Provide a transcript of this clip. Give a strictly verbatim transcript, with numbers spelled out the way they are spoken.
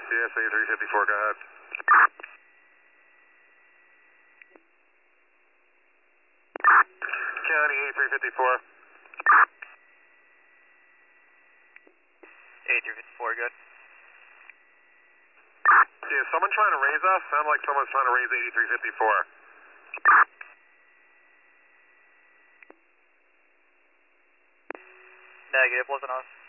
Yes, eighty-three fifty-four, go ahead. County eighty-three fifty-four. eighty-three fifty-four, good. Yeah, is someone trying to raise us? Sound like someone's trying to raise eighty-three fifty-four. Negative, wasn't us.